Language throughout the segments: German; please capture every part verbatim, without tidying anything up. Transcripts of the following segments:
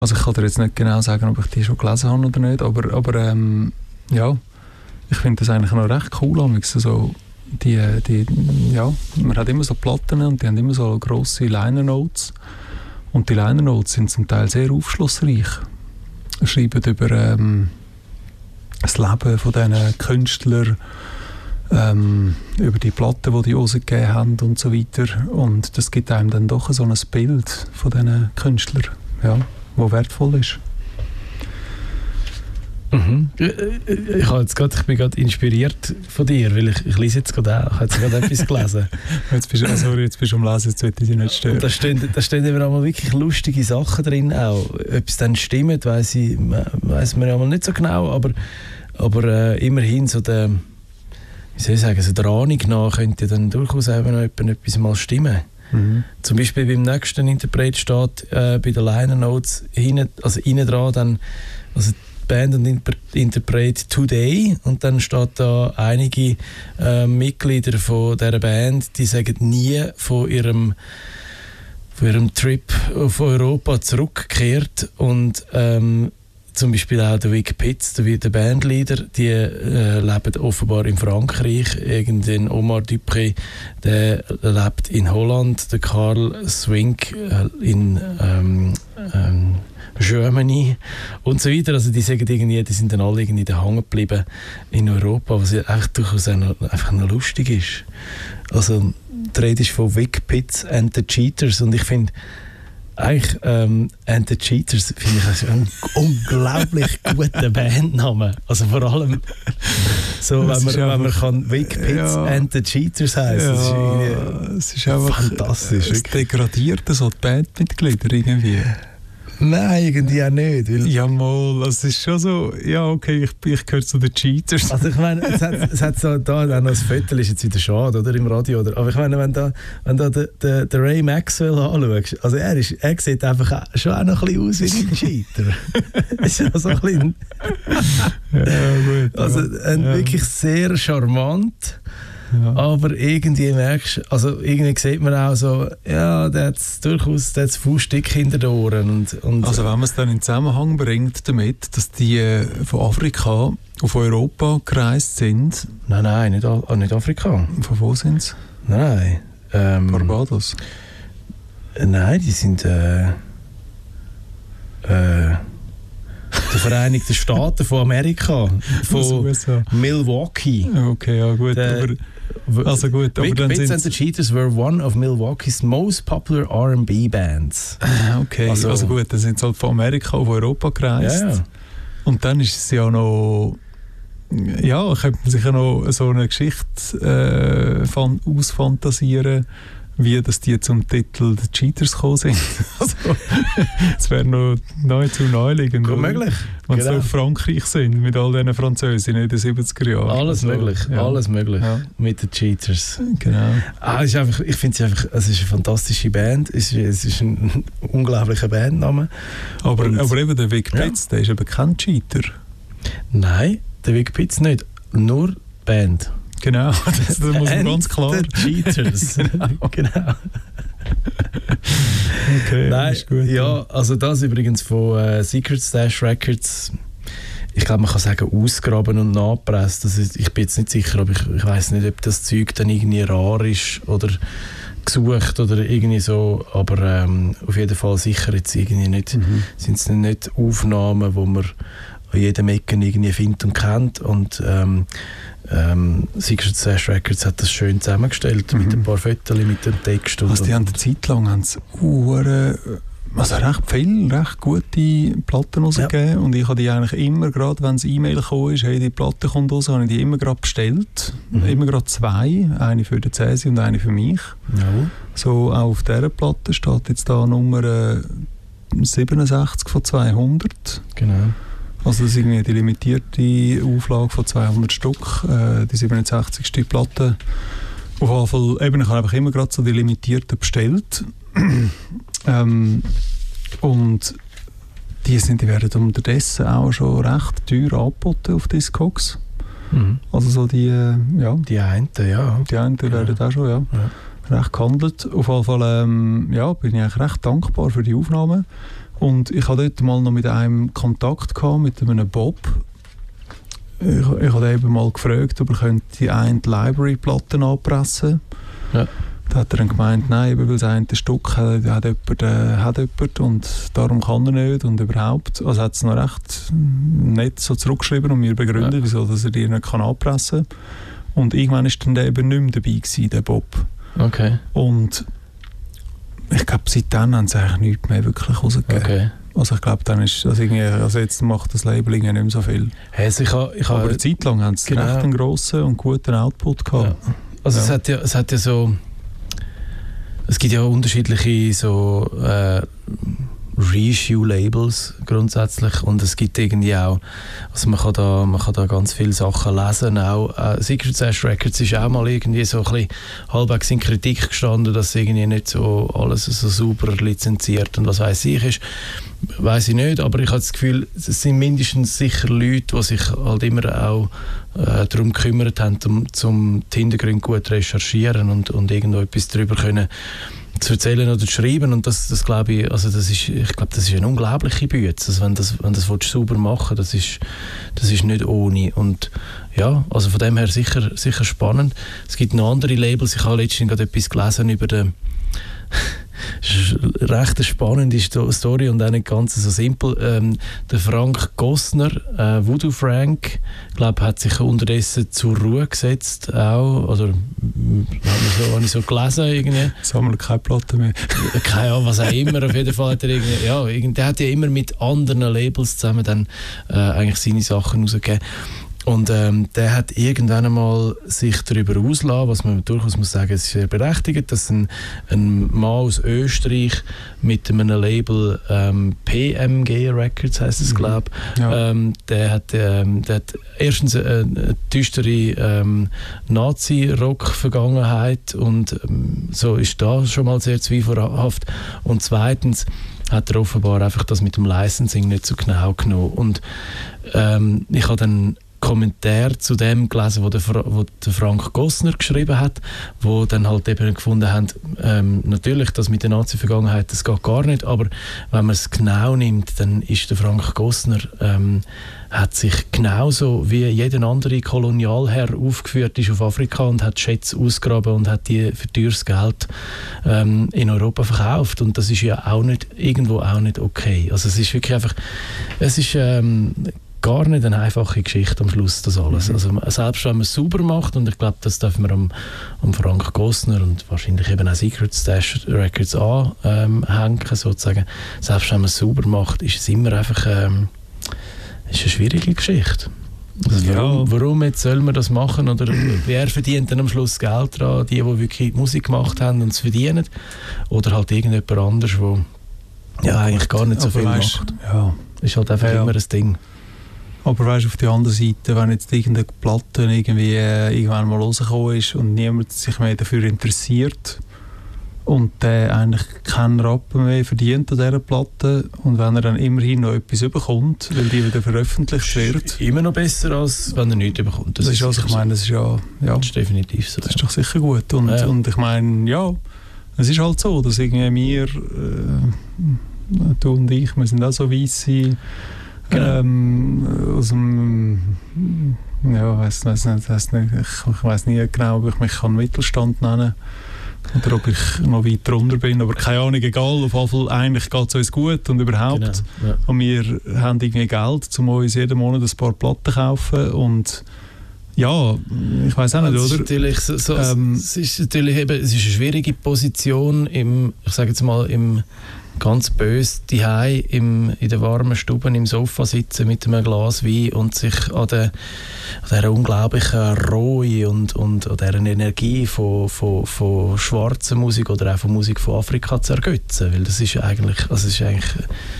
Also ich kann dir jetzt nicht genau sagen, ob ich die schon gelesen habe oder nicht, aber, aber ähm, ja, ich finde das eigentlich noch recht cool. Also die, die, ja, man hat immer so Platten und die haben immer so grosse Liner Notes. Und die Liner Notes sind zum Teil sehr aufschlussreich. Sie schreiben über ähm, das Leben von diesen Künstlern, ähm, über die Platten, die die rausgegeben haben und so weiter. Und das gibt einem dann doch so ein Bild von diesen Künstlern, ja, das wertvoll ist. Mhm. Ich, habe jetzt grad, ich bin gerade inspiriert von dir, weil ich, ich lese jetzt gerade auch. Ich habe jetzt gerade etwas gelesen. Jetzt bist du, sorry, jetzt bist du am Lesen, jetzt möchte ich dich nicht stören. Und da stehen, da stehen immer einmal wirklich lustige Sachen drin auch. Ob es dann stimmt, weiss, ich, weiss man ja mal nicht so genau, aber, aber äh, immerhin so der, wie soll ich sagen, so der Ahnung nach könnte dann durchaus auch noch etwas mal stimmen. Mhm. Zum Beispiel beim nächsten Interpret steht äh, bei den Liner Notes hinten, also innen dran dann, also Band und Inter- Interpret Today, und dann steht da einige äh, Mitglieder von dieser Band, die sagen nie von ihrem, von ihrem Trip auf Europa zurückgekehrt, und ähm, zum Beispiel auch der Vic Pitts, der, der Bandleader, die äh, leben offenbar in Frankreich. Irgendein Omar Dupré, der lebt in Holland, der Karl Swink äh, in ähm, ähm, Germany und so weiter. Also die sagen irgendwie, die sind dann alle irgendwie da hängen geblieben in Europa, was ja echt durchaus noch, einfach noch lustig ist. Also die Rede ist von Vic Pitts and the Cheaters, und ich finde eigentlich ähm, and the Cheaters finde ich also einen unglaublich guten Bandnamen. Also vor allem so, wenn man, wenn man kann Vic Pitts ja. and the Cheaters heisst. Ja, das ist irgendwie es ist einfach fantastisch. Es degradiert so die Bandmitglieder irgendwie. Nein, irgendwie auch nicht. Weil ja, mal, es ist schon so, ja, okay, ich, ich gehöre zu den Cheaters. Also ich meine, es hat, es hat so da auch noch ein Viertel, ist jetzt wieder schade, oder, im Radio, oder? Aber ich meine, wenn da, wenn da der, der, der Ray Maxwell anschaust, also er, ist, er sieht einfach auch, schon auch noch ein bisschen aus wie ein Cheater. Ist ja so ein bisschen... ja, gut. Also ja. ein ja. wirklich sehr charmant. Ja. Aber irgendwie merkst also irgendwie sieht man auch so, ja, der hat durchaus der hat's Fußstück hinter den Ohren. Und, und also wenn man es dann in Zusammenhang bringt damit, dass die von Afrika auf Europa gereist sind. Nein, nein, nicht, oh, nicht Afrika. Von wo sind sie? Nein. Ähm, Barbados? Nein, die sind äh, äh, die Vereinigten Staaten von Amerika, von Milwaukee. Okay, ja gut. Der, aber, also gut, aber Vic dann Pitts and the Cheaters were one of Milwaukee's most popular R and B bands. Okay, also, also gut, dann sind sie halt von Amerika auf Europa gereist. Ja, ja. Und dann ist es ja noch... Ja, könnte man sich ja noch so eine Geschichte äh, fan- ausfantasieren, wie dass die zum Titel The Cheaters gekommen sind. Also, das wäre noch nahezu naheliegend. Gut möglich. Wenn genau. sie auf Frankreich sind, mit all diesen Französinnen in den siebziger Jahren. Alles also, möglich, ja. alles möglich ja. mit den Cheaters. Genau. Ah, ist einfach, ich finde es einfach, es ist eine fantastische Band, es ist, es ist ein unglaublicher Bandname. Aber, Und, aber eben der Vic Pitts, ja. der ist eben kein Cheater. Nein, der Vic Pitts nicht, nur Band. Genau, das, das muss man ganz klar. The Cheaters. genau. genau. Okay, nein, ist gut. Ja, also das übrigens von äh, Secret Stash Records. Ich glaube, man kann sagen, ausgraben und nachgepresst. Das ist, ich bin jetzt nicht sicher, aber ich, ich weiß nicht, ob das Zeug dann irgendwie rar ist oder gesucht oder irgendwie so. Aber ähm, auf jeden Fall sicher jetzt irgendwie nicht, mhm. sind es nicht Aufnahmen, die man an jedem Ecken irgendwie findet und kennt. Und ähm, ähm, Secret Stash Records hat das schön zusammengestellt, mhm. mit ein paar Fotos, mit dem Text. Und, also die haben eine Zeit lang haben sie uh, also recht viele, recht gute Platten rausgegeben. Ja. Und ich habe die eigentlich immer, gerade wenn es E-Mail gekommen ist, hey, die Platte kommt raus, habe ich die immer gerade bestellt. Mhm. Immer gerade zwei, eine für den Cäsi und eine für mich. Ja. So auch auf dieser Platte steht jetzt da Nummer äh, siebenundsechzig von zweihundert. Genau. Also das ist irgendwie die limitierte Auflage von zweihundert Stück, äh, die siebenundsechzigste Platte. Auf jeden Fall, eben, ich habe einfach immer gerade so die limitierten bestellt. ähm, und die, sind, die werden unterdessen auch schon recht teuer angeboten auf Discogs. Mhm. Also so die, äh, ja. Die einen, ja. Die einen ja. werden auch schon, ja. ja. recht gehandelt. Auf jeden Fall, ähm, ja, bin ich eigentlich recht dankbar für die Aufnahme. Und ich hatte dort mal noch mit einem Kontakt gehabt, mit einem Bob. Ich, ich habe eben mal gefragt, ob er könnte die eine Library-Platten anpressen. Ja. Da hat er dann gemeint, nein, weil das eine Stück hat, hat, jemand, äh, hat jemand und darum kann er nicht und überhaupt. Also hat es noch recht nett so zurückgeschrieben und mir begründet, ja. wieso dass er die nicht kann anpressen kann. Und irgendwann war dann der eben nicht mehr dabei gewesen, der Bob. Okay. Und ich glaube, seitdem haben sie eigentlich nichts mehr wirklich rausgegeben. Okay. Also ich glaube, dann ist also irgendwie, also jetzt macht das Labeling nicht mehr so viel. Hey, also ich ha, ich ha, Aber eine Zeit lang haben sie genau. recht einen grossen und guten Output gehabt. Ja. Also ja. Es, hat ja, es hat ja so, es gibt ja unterschiedliche so äh, Reissue-Labels grundsätzlich und es gibt irgendwie auch, also man kann da, man kann da ganz viele Sachen lesen, auch äh, Secret Sash Records ist auch mal irgendwie so ein bisschen halbwegs in Kritik gestanden, dass irgendwie nicht so alles so super lizenziert und was weiß ich ist, weiß ich nicht, aber ich habe das Gefühl, es sind mindestens sicher Leute, die sich halt immer auch äh, darum gekümmert haben, um, um die Hintergründe gut recherchieren und, und irgendwo etwas darüber können zu erzählen oder zu schreiben und das, das glaube ich, also das ist, ich glaube, das ist eine unglaubliche Bühne, also wenn das, wenn das sauber machen, das ist, das ist nicht ohne und ja, also von dem her sicher, sicher spannend. Es gibt noch andere Labels, ich habe letztens gerade etwas gelesen über den recht eine spannende Story und auch nicht ganz so simpel. Ähm, der Frank Gossner, äh, Voodoo Frank, glaube hat sich unterdessen zur Ruhe gesetzt, auch, oder habe ich, so, hab ich so gelesen irgendwie. Sammelt keine Platte mehr. Keine Ahnung, was auch immer. Auf jeden Fall hat er irgendwie, ja, der hat ja immer mit anderen Labels zusammen dann äh, eigentlich seine Sachen rausgegeben. Und ähm, der hat irgendwann einmal sich darüber ausgelassen, was man durchaus muss sagen, es ist sehr berechtigt, dass ein, ein Mann aus Österreich mit einem Label ähm, P M G Records heisst es, glaube ich, ja. ähm, der, hat, ähm, der hat erstens eine, eine düstere ähm, Nazi-Rock-Vergangenheit und ähm, so ist da schon mal sehr zweifelhaft. Und zweitens hat er offenbar einfach das mit dem Licensing nicht so genau genommen. Und ähm, ich habe dann Kommentar zu dem gelesen, wo der, wo der Frank Gossner geschrieben hat, wo dann halt eben gefunden haben, ähm, natürlich, das mit der Nazi-Vergangenheit, das geht gar nicht, aber wenn man es genau nimmt, dann ist der Frank Gossner ähm, hat sich genauso wie jeder andere Kolonialherr aufgeführt ist auf Afrika und hat Schätze ausgegraben und hat die für teures Geld ähm, in Europa verkauft und das ist ja auch nicht, irgendwo auch nicht okay. Also es ist wirklich einfach, es ist ähm, gar nicht eine einfache Geschichte am Schluss, das alles. Mhm. Also selbst wenn man es sauber macht, und ich glaube, das dürfen wir am, am Frank Gossner und wahrscheinlich eben auch Secret Stash Records anhängen, ähm, sozusagen. Selbst wenn man es sauber macht, ist es immer einfach ähm, ist eine schwierige Geschichte. Also ja. warum, warum jetzt soll man das machen? Oder wer verdient dann am Schluss Geld daran? Die, die wirklich Musik gemacht haben und es verdienen? Oder halt irgendjemand anderes, der ja, eigentlich gar nicht so aber viel weißt, macht. Ja. Ist halt einfach ja. immer ein Ding. Aber weißt du, auf der anderen Seite, wenn jetzt irgendeine Platte irgendwie äh, irgendwann mal rausgekommen ist und niemand sich mehr dafür interessiert und der eigentlich keinen Rappen mehr verdient an dieser Platte und wenn er dann immerhin noch etwas bekommt, weil die wieder veröffentlicht wird. Immer noch besser, als wenn er nichts bekommt. Das, das ist also, ich meine, das ist ja... ja das ist definitiv so. Das ist doch sicher gut. Und, ja. und ich meine, ja, es ist halt so, dass irgendwie wir, äh, du und ich, wir sind auch so weisse... Genau. Ähm, aus dem, ja, weiss, weiss nicht, weiss nicht, ich, ich weiss nie genau, ob ich mich kann Mittelstand nennen kann oder ob ich noch weit drunter bin, aber keine Ahnung, egal, auf jeden Fall, eigentlich geht es uns gut und überhaupt. Genau, ja. Und wir haben irgendwie Geld, um uns jeden Monat ein paar Platten zu kaufen und ja, ich weiss auch nicht, es oder? Ist natürlich so, so, ähm, es ist natürlich eben, es ist eine schwierige Position im, ich sage jetzt mal, im ganz böse daheim im in der warmen Stube im Sofa sitzen mit einem Glas Wein und sich an der an dieser unglaublichen Ruhe und, und an dieser Energie von, von, von schwarzer Musik oder auch von Musik von Afrika zu ergötzen, weil das ist eigentlich, also es ist eigentlich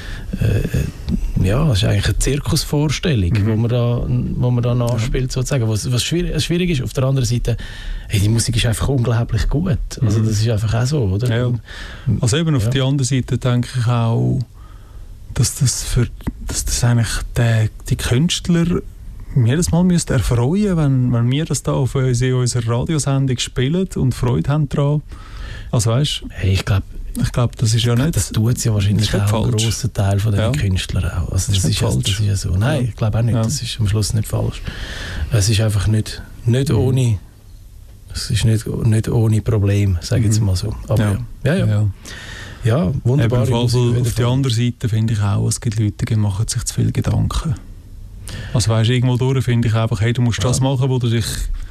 äh, ja, das ist eigentlich eine Zirkusvorstellung, mhm. wo man da, wo man da nachspielt, sozusagen. Was, was schwierig, schwierig ist, auf der anderen Seite, hey, die Musik ist einfach unglaublich gut. Also mhm. das ist einfach auch so, oder? Ja. Also eben auf ja. der anderen Seite denke ich auch, dass das für dass das eigentlich die, die Künstler jedes Mal müsste erfreuen, wenn, wenn wir das da auf unsere, unserer Radiosendung spielen und Freude haben daran. Also weißt, hey, ich glaube, ich glaube, das ist ja nicht... Das tut es ja wahrscheinlich auch ein grosser Teil von den ja. Künstlern auch. Also das, das, ist falsch. Ja, das ist ja so. Nein, ja. ich glaube auch nicht. Ja. Das ist am Schluss nicht falsch. Es ist einfach nicht, nicht mhm. ohne... Es ist nicht, nicht ohne Problem, sage ich jetzt mal so. Aber ja, ja, ja. ja. ja wunderbar. Eben, auf, auf der anderen Seite finde ich auch, es gibt Leute, die machen sich zu viele Gedanken. Also weißt du, irgendwo durch finde ich einfach, hey, du musst ja. das machen, wo du dich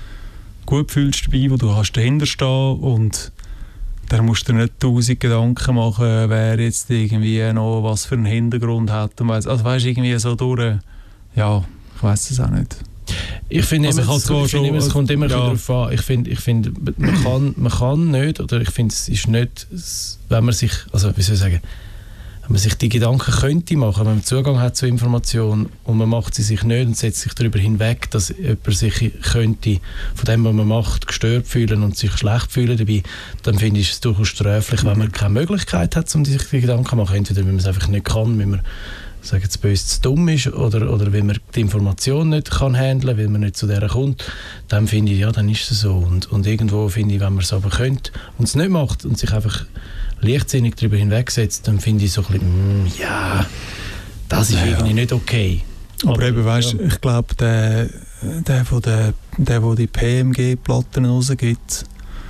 gut fühlst dabei, wo du hast dahinter stehen und dann musst du dir nicht tausend Gedanken machen, wer jetzt irgendwie noch was für einen Hintergrund hat. Und weiss, also weißt du, irgendwie so durch, ja, ich weiss es auch nicht. Ich finde also immer, ich ich find immer, es kommt immer ja. darauf an. Ich finde, ich find, man, kann, man kann nicht, oder ich finde, es ist nicht, wenn man sich, also wie soll ich sagen, wenn man sich die Gedanken könnte machen, wenn man Zugang hat zu Informationen und man macht sie sich nicht und setzt sich darüber hinweg, dass jemand sich könnte von dem, was man macht, gestört fühlen und sich schlecht fühlen dabei, dann finde ich es durchaus sträflich, mhm. wenn man keine Möglichkeit hat, um sich die Gedanken zu machen. Entweder wenn man es einfach nicht kann, wenn man sagen jetzt böse zu dumm ist oder, oder wenn man die Information nicht kann handeln, weil man nicht zu der kommt, dann finde ich, ja, dann ist es so. Und, und irgendwo finde ich, wenn man es aber könnte und es nicht macht und sich einfach leichtsinnig darüber hinwegsetzt, dann finde ich so ein bisschen, mm, ja, das ist ja, irgendwie nicht okay. Aber, aber eben, weißt, ja. ich glaube, der, der, der, der, der die P M G-Platten rausgibt,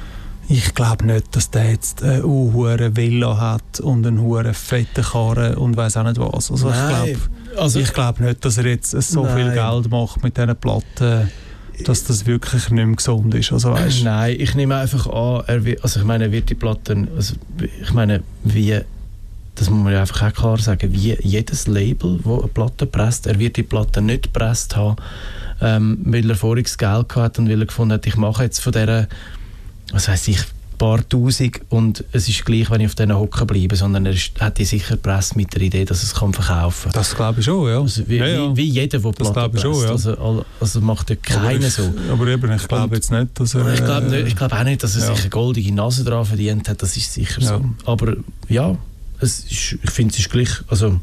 ich glaube nicht, dass der jetzt eine hohe Villa hat und einen hohen fetten Karren und weiss auch nicht was. Also Nein. ich glaube also, glaub nicht, dass er jetzt so Nein. viel Geld macht mit diesen Platten, dass das wirklich nicht mehr gesund ist. Also, weißt? Nein, ich nehme einfach an, er wird, also ich meine, er wird die Platten, also ich meine, wie, das muss man ja einfach auch klar sagen, wie jedes Label, das eine Platte presst, er wird die Platte nicht gepresst haben, ähm, weil er vorher das Geld hat und weil er gefunden hat, ich mache jetzt von dieser, was heisst ich, ein paar Tausend und es ist gleich, wenn ich auf diesen Hocken bleibe, sondern er ist, hat die sicher gepresst mit der Idee, dass er es kann verkaufen kann. Das glaube ich schon, ja. Also wie, ja, ja. Wie, wie jeder, der Platten presst. Schon, ja. also, also macht ja keiner ich, so. Aber eben, ich glaube jetzt nicht, dass er... Ich glaube äh, glaub auch nicht, dass er ja. sich eine goldige Nase dran verdient hat, das ist sicher ja. so. Aber ja, es ist, ich finde, es ist gleich, also,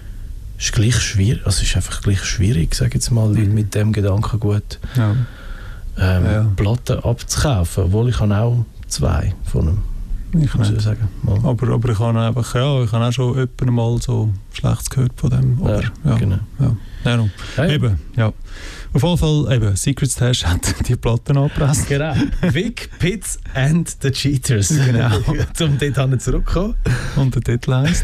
ist gleich schwierig, also es ist einfach gleich schwierig, sage ich jetzt mal, mhm. mit dem Gedanken gut ja. Ähm, ja. Platten abzukaufen, obwohl ich habe auch zwei von einem. Ich muss ich sagen. Aber, aber ich habe einfach, ja, ich habe auch schon jemanden mal so Schlechtes gehört von dem. Aber, ja, ja, genau. Ja. Ja, no. ja, ja. Eben, ja. Auf jeden Fall, eben, Secret Stash hat die Platten angepresst. Genau. Vic, Pitts and the Cheaters. Genau. Um dort zurückzukommen. Und der Titel heisst.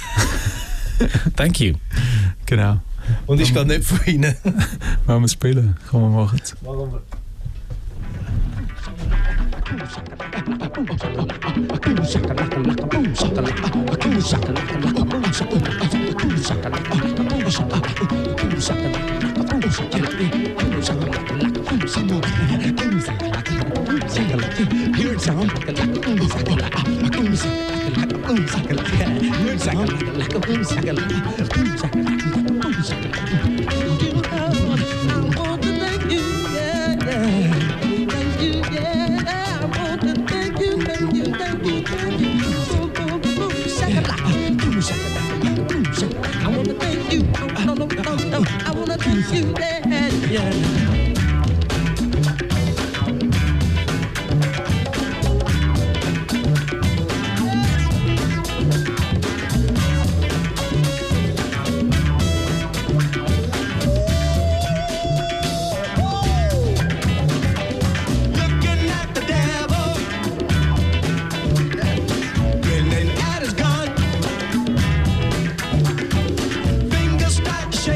Thank you. Genau. Und ich gehe nicht von Ihnen. Wollen wir spielen? Komm, wir machen es. Machen wir. Shake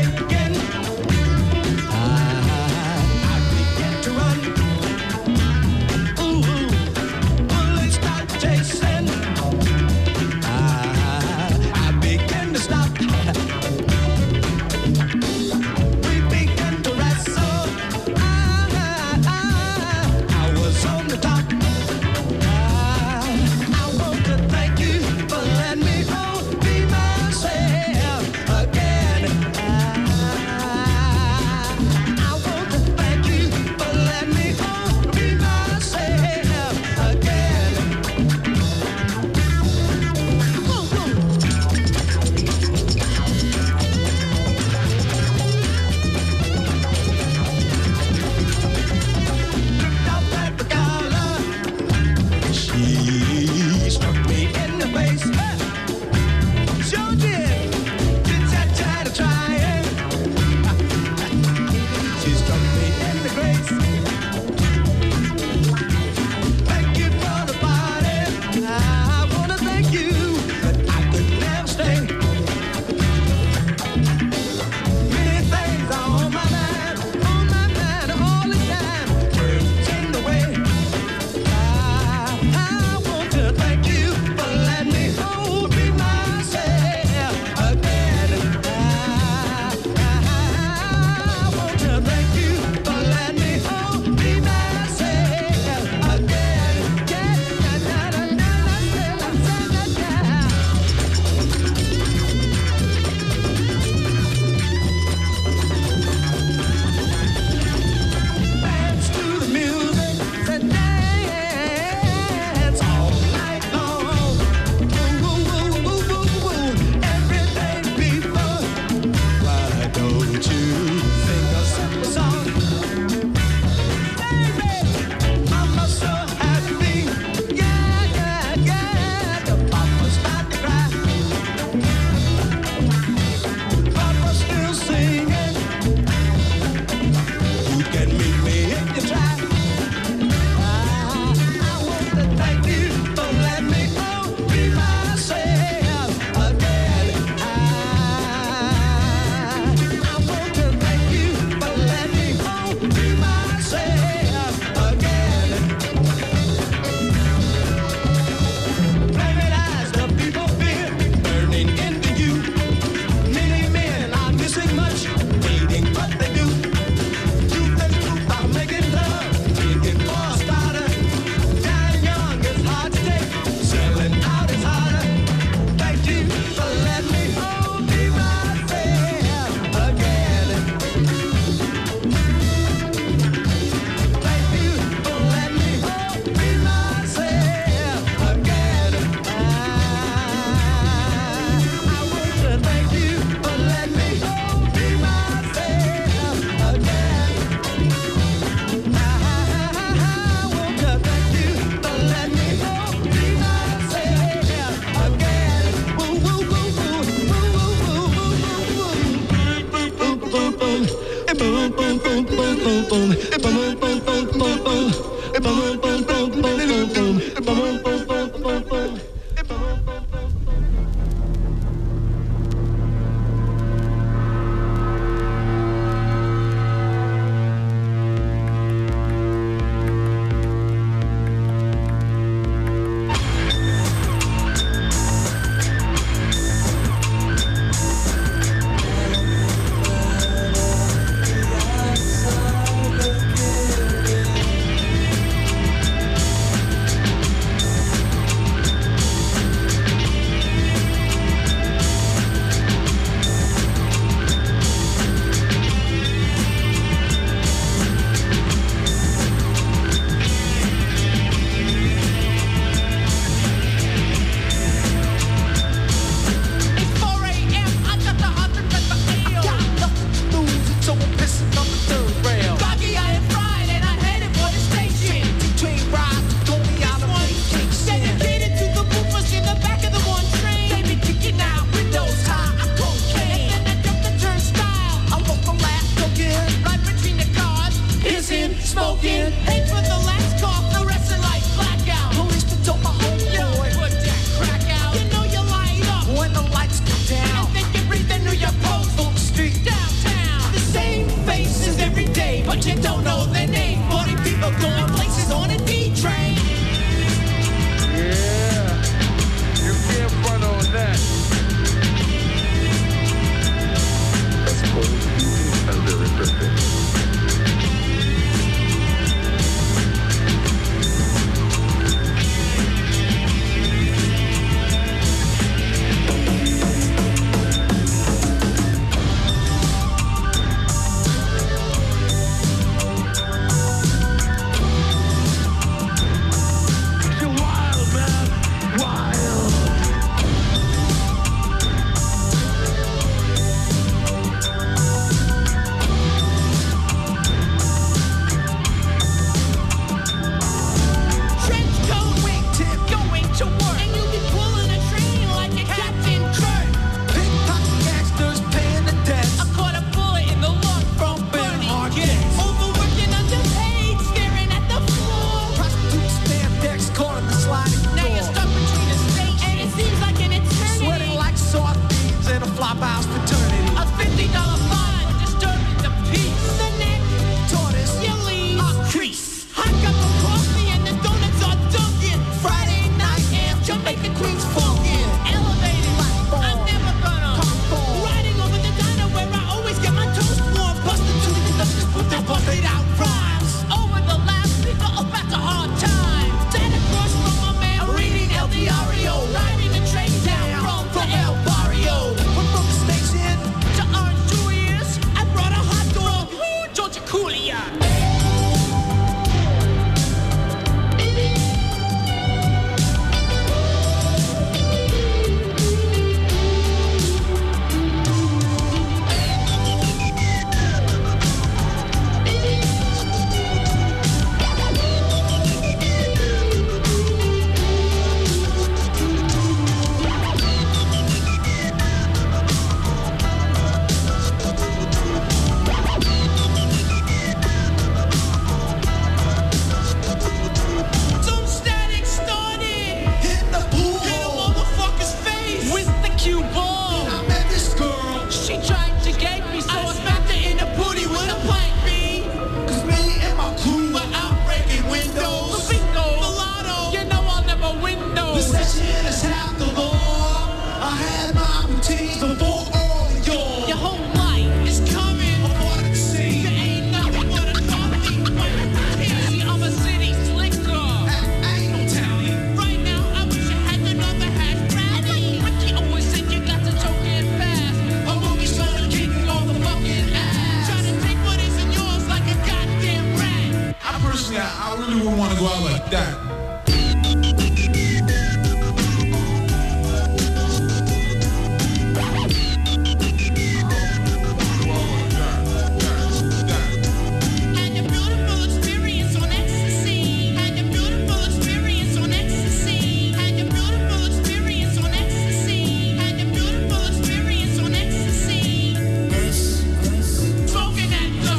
Smoking that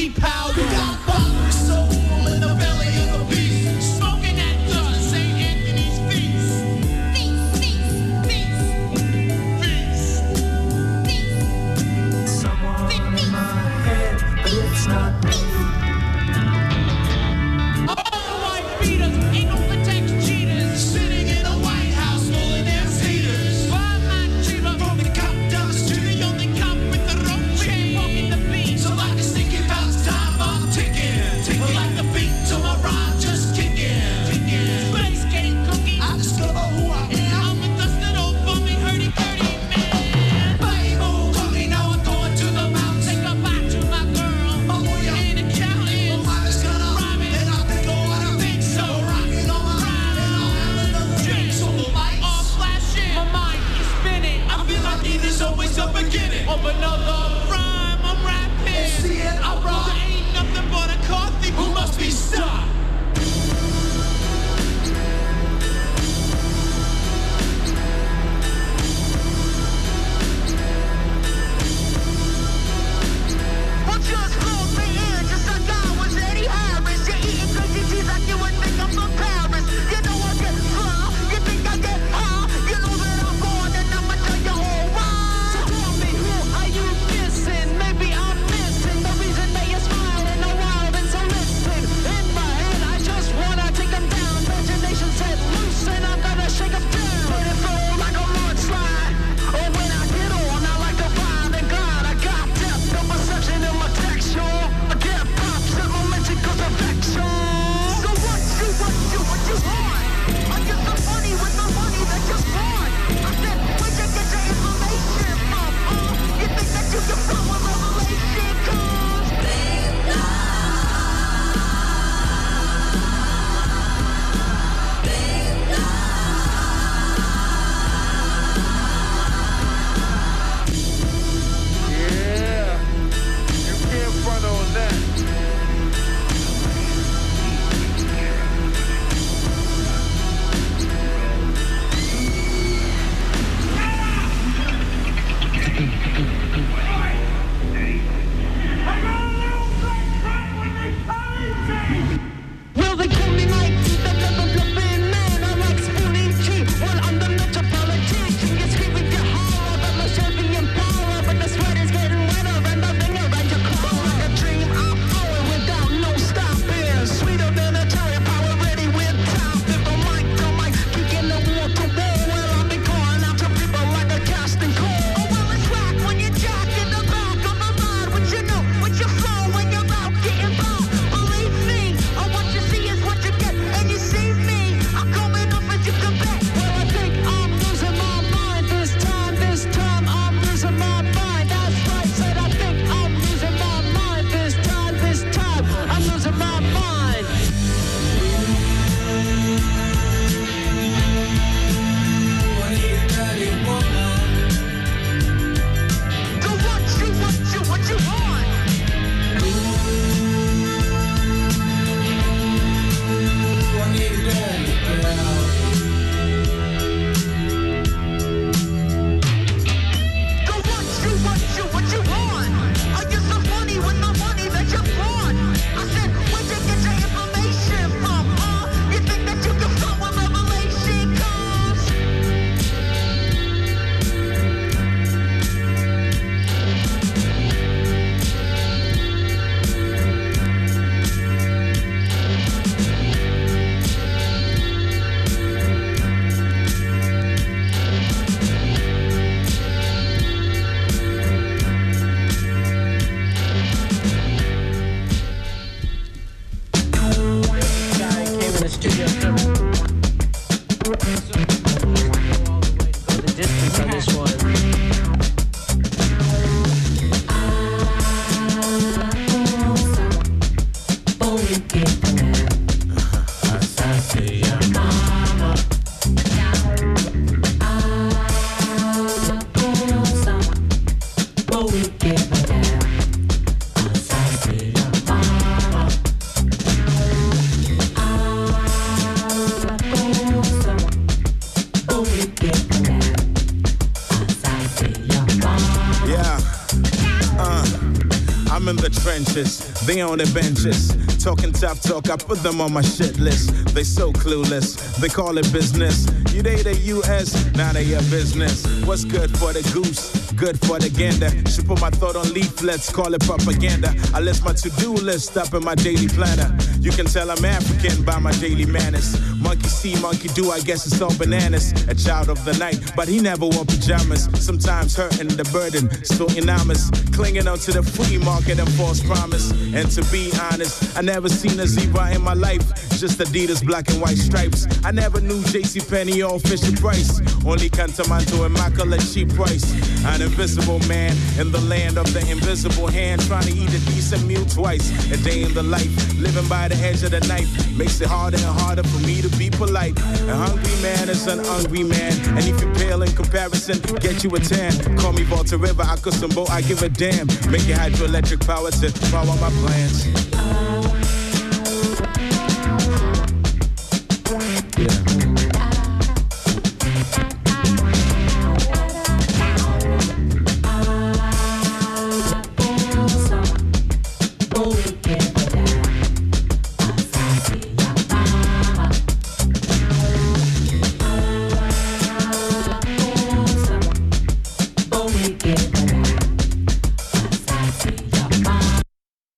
Rocky powder. Got butler soul in the belly of the beast. Smoking that dust, Saint Anthony's feast. Feast, feast, feast, feast, feast. Someone in my head, but it's not me. Of another rhyme, I'm rapping. See it, I rock. Ain't nothing but a coffee who must be stopped. Well, just close me in, just like I was Eddie Harris. You're eating crazy cheese like you would think I'm from Paris. You know I get fly, you think I get high. You know that I'm born and I'ma tell you all why. So tell me who are you missing? Maybe I'm missing the reason that you're smiling a while. Then so listen, in my head I just wanna take them down. Imagination set loose and I'm gonna shake them down. Let it flow like a mudslide. Oh, when I get on, I like to vibe and glide. I got depth of perception in my texture. I get pops and momentum cause of action. So what you, what you, what you want? Are you so funny with the money that you want? I said, where'd you get your information from? Uh, you think that you can follow revelation? Cause big Yeah, you can't front on that. Well, they call me Mike, the double bluffing man. I like spooning cheap. Well, I'm the metropolitan. You scream with your horror about my Serbian power, but the sweat is getting wetter and the thing around your car. Like a dream, I'm flowing without no stopping. Sweeter than a cherry, power ready with top. If the mic, the mic, kicking the wall to wall. Well, I'll be calling out to people like a casting call. Oh, well, it's rock when you're jack in the back of my mind. What you know, what you flow when you're out getting by. Believe me, or what you see is what you get. And you see me, I'm coming up as you can bet. Well, I think I'm losing my mind this time. This time I'm losing my mind. That's right, said I think I'm losing my mind this time. This time I'm losing my mind. So what you, what you, what you want? So what you, what you, what you want? Are you so funny with the money that you want? I said, where'd you get your information from, huh? You think that you can follow where revelation comes? Guy came in the studio. Go the distance on this one. the trenches, they on the benches. Talking tough talk, I put them on my shit list. They so clueless, they call it business. You they the U S, now they your business. What's good for the goose? Good for the gander. Should put my thought on leaflets, call it propaganda. I list my to-do list up in my daily planner. You can tell I'm African by my daily manners. Monkey see, monkey do, I guess it's all bananas. A child of the night, but he never wore pajamas. Sometimes hurting the burden, still enormous. Clinging on to the free market and false promise. And to be honest, I never seen a zebra in my life. Just Adidas black and white stripes. I never knew JCPenney or Fisher Price. Only Cantamanto and Immaculate cheap price. An invisible man in the land of the invisible hand, trying to eat a decent meal twice a day in the life. Living by the edge of the knife makes it harder and harder for me to be polite. A hungry man is an hungry man, and if you pale in comparison, get you a tan. Call me Volta River, I could some boat, I give a damn. Make it hydroelectric power to power my plans. Yeah.